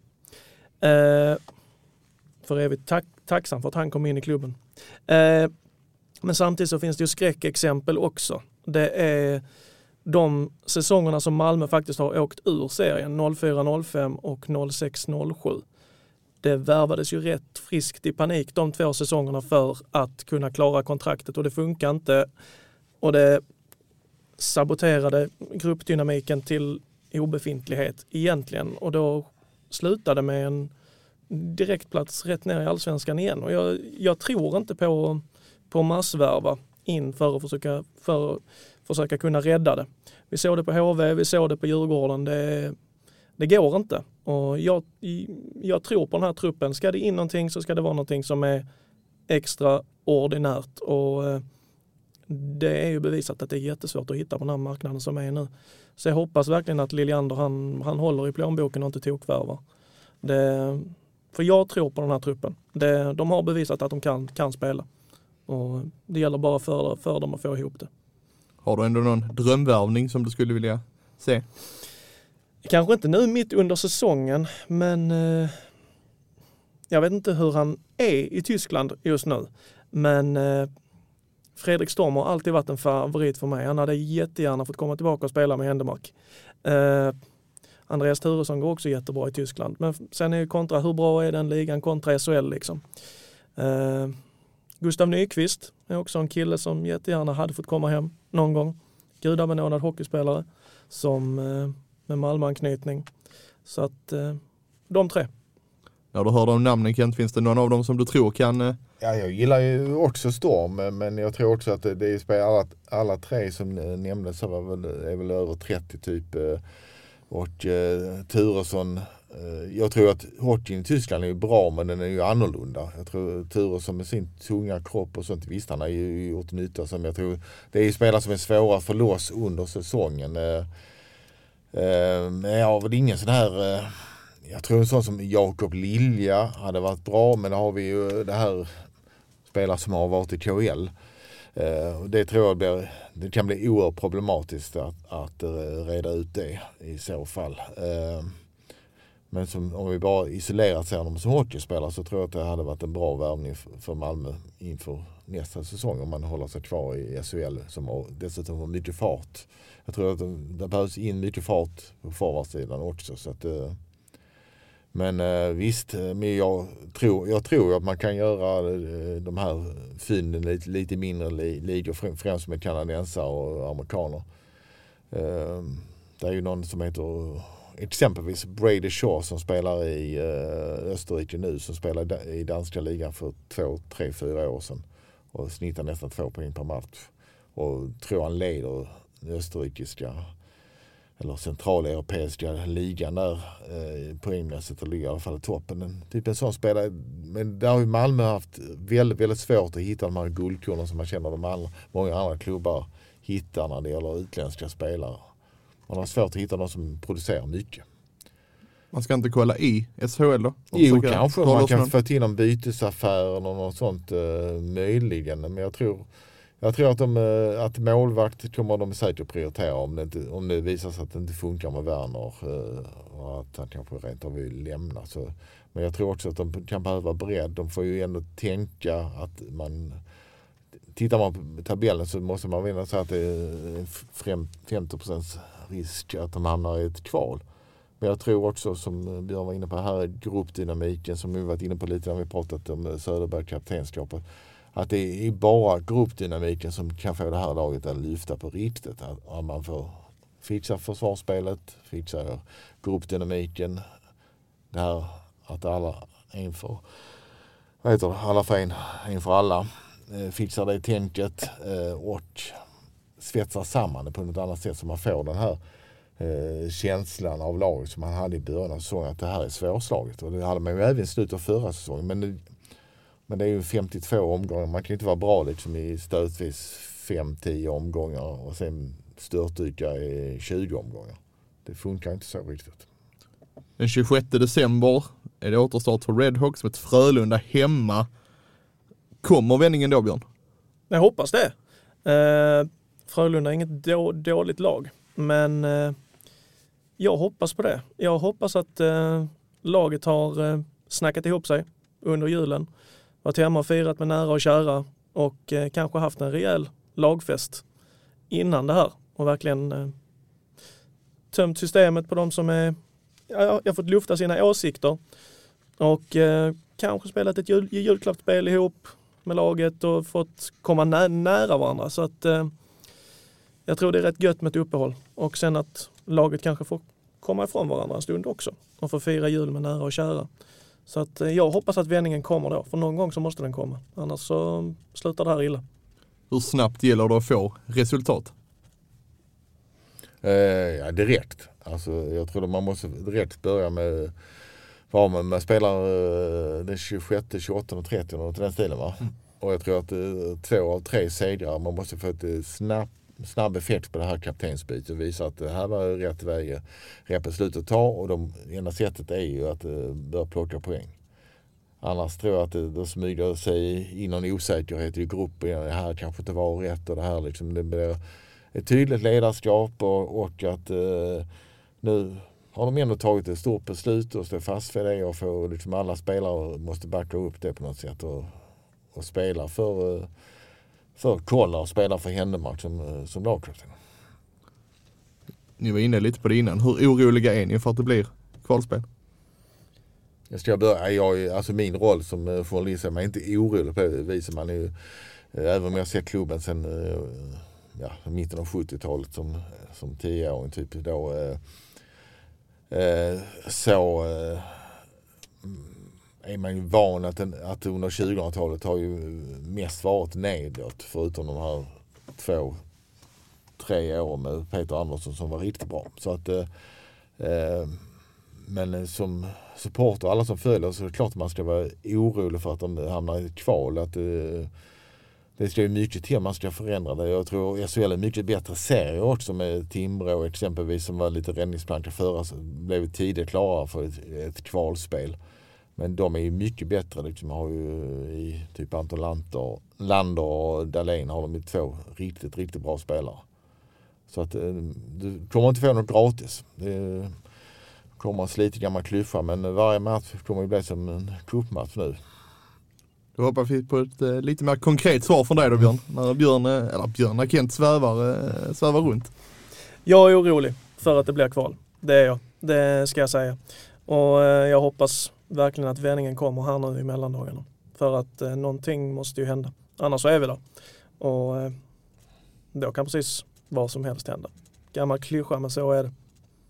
För evigt tacksam för att han kom in i klubben. Men samtidigt så finns det ju skräckexempel också. Det är de säsongerna som Malmö faktiskt har åkt ur serien, 04-05 och 06-07. Det värvades ju rätt friskt i panik de 2 säsongerna för att kunna klara kontraktet, och det funkar inte. Och det saboterade gruppdynamiken till obefintlighet egentligen. Och då slutade med en direktplats rätt ner i allsvenskan igen. Och jag tror inte på massvärva in för att försöka kunna rädda det. Vi såg det på HV, vi såg det på Djurgården. Det går inte. Och jag tror på den här truppen. Ska det in någonting så ska det vara någonting som är extraordinärt. Och det är ju bevisat att det är jättesvårt att hitta på den här marknaden som är nu. Så jag hoppas verkligen att Liljander han håller i plånboken och inte tokvärvar. För jag tror på den här truppen. De har bevisat att de kan spela. Och det gäller bara för dem att få ihop det. Har du ändå någon drömvärvning som du skulle vilja se? Kanske inte nu mitt under säsongen, men jag vet inte hur han är i Tyskland just nu. Men Fredrik Storm har alltid varit en favorit för mig. Han hade jättegärna fått komma tillbaka och spela med Händemark. Andreas Turesson går också jättebra i Tyskland. Men sen är ju kontra, hur bra är den ligan kontra SHL liksom. Gustav Nyqvist är också en kille som jättegärna hade fått komma hem någon gång. Gudabenådad hockeyspelare som med Malmö-anknytning. Så att de 3. Ja, du hörde om namnen, Kent. Finns det någon av dem som du tror kan... Ja, jag gillar ju också Storm, men jag tror också att det är spelare alla 3 som nämndes så är väl över 30 typ. Och Turesson, jag tror att hockeyn i Tyskland är ju bra, men den är ju annorlunda. Jag tror Turesson med sin tunga kropp och sånt, visst han har ju gjort nytta, som jag tror det är ju spelare som är svåra att få loss under säsongen. Men jag har väl ingen sån här, jag tror en sån som Jakob Lilja hade varit bra, men då har vi ju det här spelare som har varit i KL. Det tror jag det kan bli oerhört problematiskt att reda ut det i så fall. Men om vi bara isolerat ser dem som hockeyspelare, så tror jag att det hade varit en bra värvning för Malmö inför nästa säsong om man håller sig kvar i SHL som dessutom har mycket fart. Jag tror att det behövs in mycket fart på forwardsidan också. Så att, men visst, men jag tror att man kan göra de här fynden lite mindre ligor, främst med kanadensare och amerikaner. Det är ju någon som heter exempelvis Brady Shaw som spelar i Österrike nu, som spelar i danska ligan för 2, 3, 4 år sedan och snittar nästan 2 poäng per match. Och tror han leder österrikiska eller centraleuropeiska ligan där poängmässigt och ligger i alla fall i toppen. En sån spelare, men där har ju Malmö haft väldigt, väldigt svårt att hitta de här guldkornen som man känner många andra klubbar hittar när det gäller utländska spelare. Man har svårt att hitta någon som producerar mycket. Man ska inte kolla i SHL då? Jo, kanske. Man kan få till någon bytesaffär eller något sånt möjligen. Men jag tror att målvakt kommer de säkert prioritera om det visar sig att det inte funkar med Werner och att han kanske rent av vill lämna. Men jag tror också att de kan behöva vara beredd. De får ju ändå tänka att tittar man på tabellen så måste man vinna så att det är 50% risk att de hamnar i ett kval. Men jag tror också, som Björn var inne på här, gruppdynamiken som vi varit inne på lite när vi pratat om Söderberg kaptenskapet, att det är bara gruppdynamiken som kan få det här laget att lyfta på riktigt. Att man får fixa försvarsspelet, fixa gruppdynamiken, det här att alla alla för en för alla, fixar det tänket och svetsar samman det på något annat sätt så man får den här känslan av laget som man hade i början av säsongen att det här är svårslaget. Och det hade man ju även i slutet av förra säsongen. Men det är ju 52 omgångar. Man kan inte vara bra liksom i stötvis 5-10 omgångar och sen störtdyka i 20 omgångar. Det funkar inte så riktigt. Den 26 december är det återstart för Redhawks med Frölunda hemma. Kommer vändningen då, Björn? Jag hoppas det. Frölunda är inget dåligt lag. Men jag hoppas på det. Jag hoppas att laget har snackat ihop sig under julen. Varit hemma och firat med nära och kära. Och kanske haft en rejäl lagfest innan det här. Och verkligen tömt systemet på de som är... Jag har fått lufta sina åsikter. Och kanske spelat ett julklappsspel ihop med laget och fått komma nära varandra. Så att jag tror det är rätt gött med ett uppehåll. Och sen att laget kanske får komma ifrån varandra en stund också. Och få fira jul med nära och kära. Så att jag hoppas att vändningen kommer då. För någon gång så måste den komma. Annars så slutar det här illa. Hur snabbt gäller det att få resultat? Ja, direkt. Alltså, jag tror att man måste direkt börja med vad man spelar den 26, 28 och 30 och till den stilen, va? Och jag tror att 2 av 3 segrar, man måste få ett snabb effekt på det här kaptensbytet och visa att det här var rätt väg, rätt beslut att ta, och det enda sättet är ju att börja plocka poäng. Annars tror jag att det smyger sig in någon osäkerhet i gruppen. Det här kanske inte var rätt och det här liksom, det blir ett tydligt ledarskap och att nu har de ändå tagit ett stort beslut och står fast för det och får liksom alla spelare måste backa upp det på något sätt och spela för Kolla och spela för Händemark som lagkapten. Ni var inne lite på det innan. Hur oroliga är ni för att det blir kvalspel? Jag ska börja. Alltså min roll som journalist är man inte orolig på det viset. Man är ju, även om jag ser klubben sedan mitten av 70-talet som 10-åring typ då, är man ju van att under 2000-talet har ju mest varit nedåt, förutom de här 2-3 år med Peter Andersson som var riktigt bra. Så att men som supporter, alla som följer, så är det klart att man ska vara orolig för att de hamnar i ett kval. Att det ska ju mycket till, man ska förändra det. Jag tror SHL är mycket bättre serie också med Timrå exempelvis, som var lite räddningsplanka förra, så blev tidigt klara för ett kvalspel. Men de är ju mycket bättre, liksom har ju i typ Anton Lander och Dahlén har de ju 2 riktigt, riktigt bra spelare. Så att du kommer inte få något gratis. Det kommer en slitig gammal klyffa, men varje match kommer ju bli som en cupmatch nu. Då hoppas vi på ett lite mer konkret svar från dig då, Björn. När Björn Kent svävar runt. Jag är orolig för att det blir kval. Det är jag. Det ska jag säga. Och jag hoppas verkligen att vändningen kommer här nu i mellandagarna. För att någonting måste ju hända. Annars så är vi där. Och då kan precis vad som helst hända. Gammal klyscha, men så är det.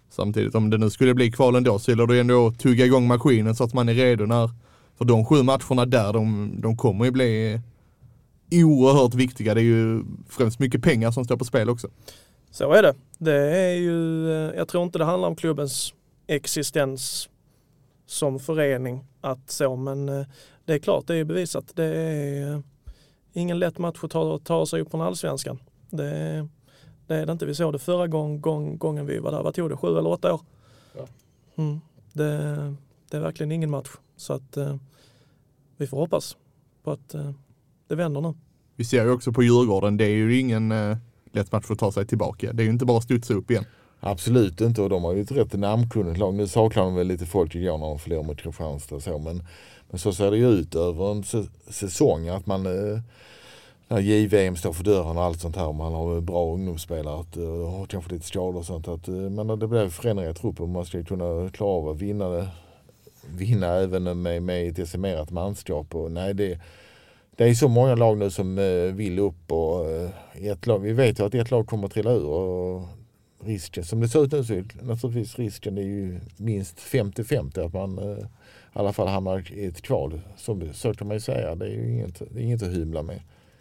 Samtidigt om det nu skulle bli kval ändå så gäller det ändå att tugga igång maskinen så att man är redo när, för de 7 matcherna där de kommer ju bli oerhört viktiga. Det är ju främst mycket pengar som står på spel också. Så är det. Det är ju, jag tror inte det handlar om klubbens existens som förening att så, men det är klart, det är bevisat. Det är ingen lätt match att ta sig upp från allsvenskan. Det är det inte. Vi såg det förra gången vi var där. Vad tog det? 7 eller 8 år? Ja. Det är verkligen ingen match. Så att vi får hoppas på att det vänder nu. Vi ser ju också på Djurgården, det är ju ingen lätt match att ta sig tillbaka. Det är ju inte bara att studsa upp igen. Absolut inte, och de har ju ett rätt namnkunnigt lag. Nu saknar de väl lite folk igår när de förlorar mot Kristianstad och så, men så ser det ju ut över en säsong att man när JVM står för dörren och allt sånt här, man har bra ungdomsspelare och kanske lite skador och sånt, men det blir förändringar i truppen, man ska kunna klara av att vinna även med ett decimerat manskap. Och nej, det är så många lag nu som vill upp, och vi vet ju att ett lag kommer att trilla ur, och risken som det ser ut nu så är naturligtvis risken är ju minst 50-50 att man i alla fall hamnar i ett kval. Så kan man ju säga, det är ju inget att hymla med.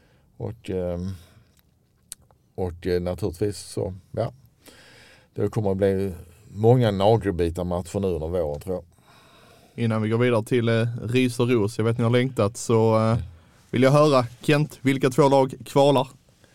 Och naturligtvis så, ja, det kommer att bli många nagelbitar matcher nu under våren, tror jag. Innan vi går vidare till ris och ros, jag vet ni har längtat, så vill jag höra, Kent, vilka 2 lag kvalar?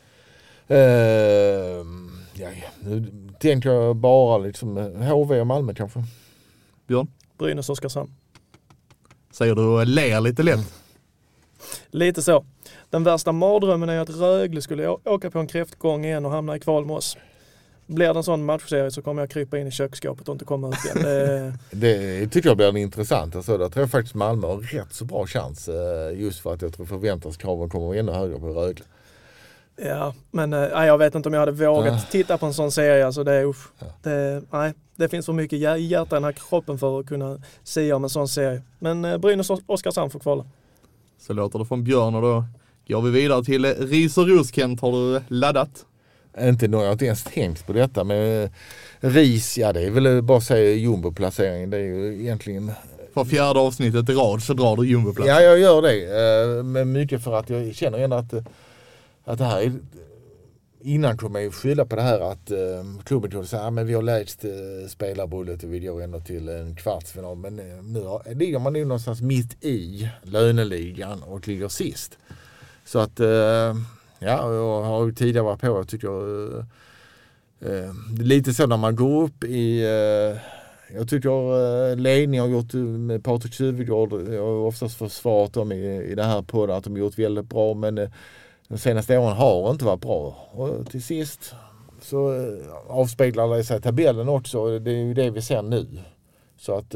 Nu tänker jag bara liksom HV och Malmö kanske. Björn? Brynäs och Oskarshamn. Säger du och ler lite lätt? Lite så. Den värsta mardrömmen är att Rögle skulle åka på en kräftgång igen och hamna i kval med oss. Blir det en sån matchserie så kommer jag krypa in i köksskåpet och inte komma ut igen. Det tycker jag blir intressant. Alltså, där tror jag faktiskt Malmö har rätt så bra chans. Just för att jag tror förväntanskraven kommer att vara ännu högre på Rögle. Ja, men jag vet inte om jag hade vågat titta på en sån serie. Alltså det finns för mycket hjärta i den här kroppen för att kunna säga om en sån serie. Men Brynäs och Oskarshamn får kvala. Så låter det från Björn, och då går vi vidare till ris och ros. Kent, har du laddat? Inte nog, jag har inte ens tänkt på detta, men ris, ja, det är väl bara att säga jumbo-placeringen. Det är ju egentligen... För 4:e avsnittet i rad så drar du jumbo-plats. Ja, jag gör det. Men mycket för att jag känner ändå att det här är... Innan kommer jag skylla på det här att klubben tror att men vi har lägst spelarbullet och vi går ändå till en kvartsfinal. Men nu ligger man ju någonstans mitt i löneligan och ligger sist. Så att... Ja, jag har ju tidigare varit på, jag tycker det är lite så när man går upp i, jag tycker ledningen har gjort med Patrik Suvegård, jag har oftast försvarat dem i det här podden att de har gjort väldigt bra, men de senaste åren har inte varit bra. Och till sist så avspeglar det sig i tabellen också, det är ju det vi ser nu. Så att,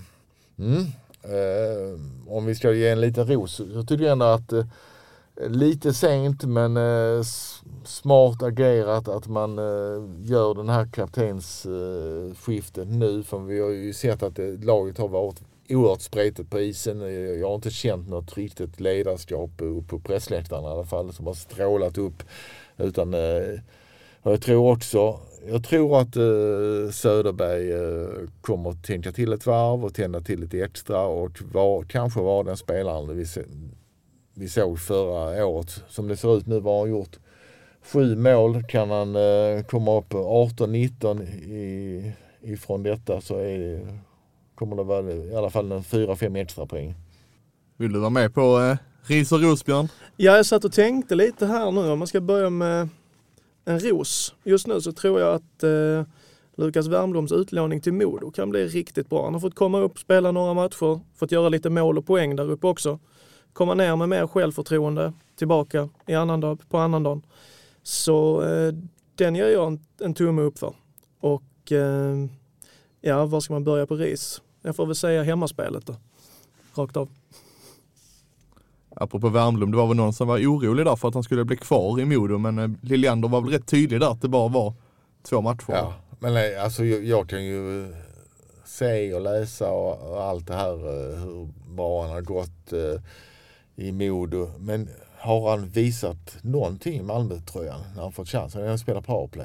om vi ska ge en liten ros, så tycker jag ändå att lite sent men smart agerat att man gör den här kaptensskiftet nu, för vi har ju sett att laget har varit oerhört spretigt på isen. Jag har inte känt något riktigt ledarskap på pressläktaren i alla fall som har strålat upp, utan jag tror att Söderberg kommer att tänka till ett varv och tända till lite extra, och kanske var den spelaren vi såg förra året. Som det ser ut nu var han gjort 7 mål. Kan han komma upp 18-19 ifrån detta, så kommer det vara i alla fall 4-5 extra poäng. Vill du vara med på ris och ros, Björn? Ja, jag satt och tänkte lite här nu. Om man ska börja med en ros. Just nu så tror jag att Lukas Wernbloms utlåning till Modo kan bli riktigt bra. Han har fått komma upp, spela några matcher, fått göra lite mål och poäng där uppe också. Komma ner med mer självförtroende tillbaka på annandagen. Så den ger jag en tumme upp för. Och var ska man börja på ris? Jag får väl säga hemmaspelet då. Rakt av. Apropå Wernbloom, det var väl någon som var orolig där för att han skulle bli kvar i Modo, men Liljander var väl rätt tydlig där att det bara var 2 matcher. Ja, men alltså jag kan ju se och läsa och allt det här hur bra han har gått i Modo, men har han visat någonting i Malmö-tröjan när han fått chansen? Han spelar powerplay.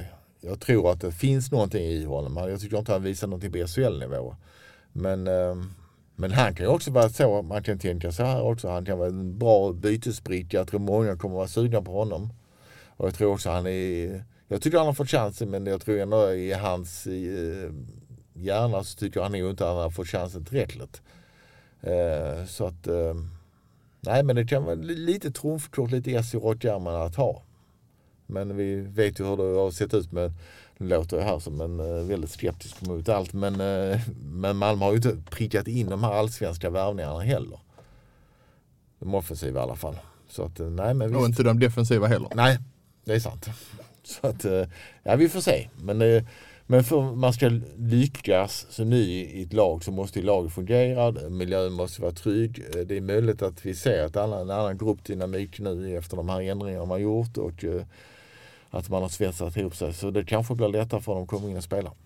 jag tror att det finns någonting i honom. Jag tycker inte att han visar någonting på SHL-nivå. Men han kan ju också vara så, man kan tänka så här också, han kan vara en bra bytesbritt. Jag tror många kommer vara sugna på honom. Och jag tror också jag tycker han har fått chansen, men jag tror ändå i hans hjärna så tycker han nog inte att han har fått chansen tillräckligt. Så att nej, men det kan vara lite trumfkort, lite S i råttjärmarna att ha. Men vi vet ju hur det har sett ut med, nu låter jag här som en väldigt skeptisk mot allt, men Malmö har ju inte prickat in de här allsvenska värvningarna heller. De offensiva i alla fall. Så att, nej, men och inte de defensiva heller. Nej, det är sant. Så att, ja, vi får se. Men för man ska lyckas så ny i ett lag så måste ju laget fungera. Miljön måste vara trygg. Det är möjligt att vi ser att en annan gruppdynamik nu efter de här ändringarna man har gjort och att man har svetsat ihop sig. Så det kanske blir lättare för dem att komma in och spela.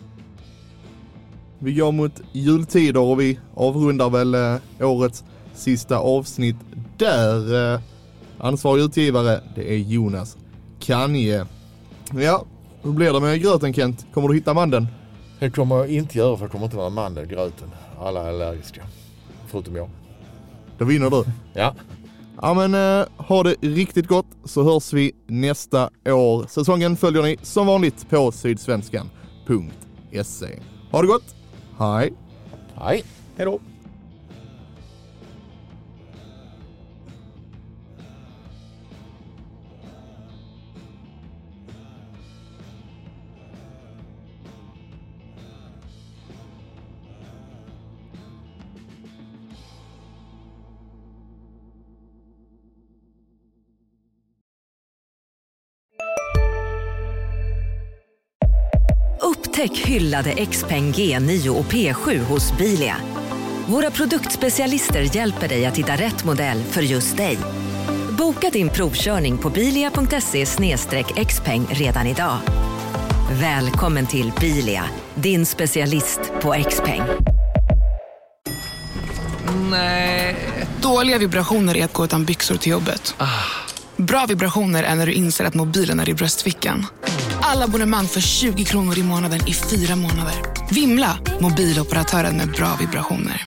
Vi går mot jultider och vi avrundar väl årets sista avsnitt där. Ansvarig utgivare, det är Jonas Kanje. Ja, hur blir det med gröten, Kent? Kommer du hitta mandeln? Det kommer jag inte göra, för det kommer inte vara mandel i gröten. Alla är allergiska, förutom jag. Då vinner du. Ja. Ja, men ha det riktigt gott så hörs vi nästa år. Säsongen följer ni som vanligt på sydsvenskan.se. Ha det gott. Hej. Hej. Hej då. Upptäck hyllade XPeng G9 och P7 hos Bilia. Våra produktspecialister hjälper dig att hitta rätt modell för just dig. Boka din provkörning på bilia.se/xpeng redan idag. Välkommen till Bilia, din specialist på XPeng. Nej. Dåliga vibrationer är att gå utan byxor till jobbet. Bra vibrationer är när du inser att mobilen är i bröstfickan. Alla abonnemang för 20 kronor i månaden i 4 månader. Vimla, mobiloperatören med bra vibrationer.